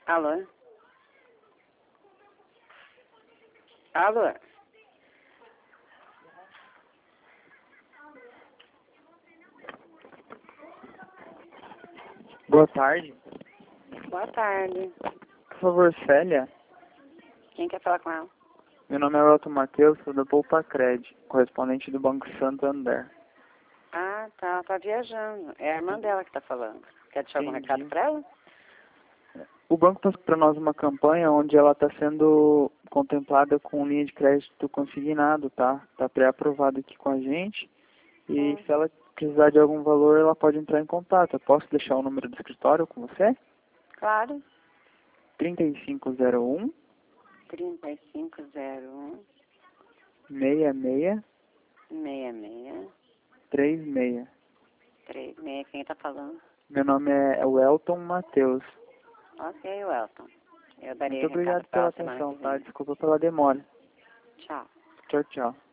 Alô? Alô? Boa tarde. Boa tarde. Por favor, Célia. Quem quer falar com ela? Meu nome é Elton Matheus, sou da Poupa Cred, correspondente do Banco Santander. Ah, tá. Ela tá viajando. É a irmã dela que tá falando. Quer deixar algum Entendi. recado pra ela? O banco trouxe para nós uma campanha onde ela está sendo contemplada com linha de crédito consignado, tá? Está pré-aprovado aqui com a gente. E se ela precisar de algum valor, ela pode entrar em contato. Eu posso deixar o número do escritório com você? Claro. 3501 3501 66 66 36. 36. Quem tá falando? Meu nome é Welton Matheus. Ok, Welton. Eu darei Muito recado obrigado pra pela ela semana atenção, que tá? vem. Desculpa pela demora. Tchau. Tchau, tchau.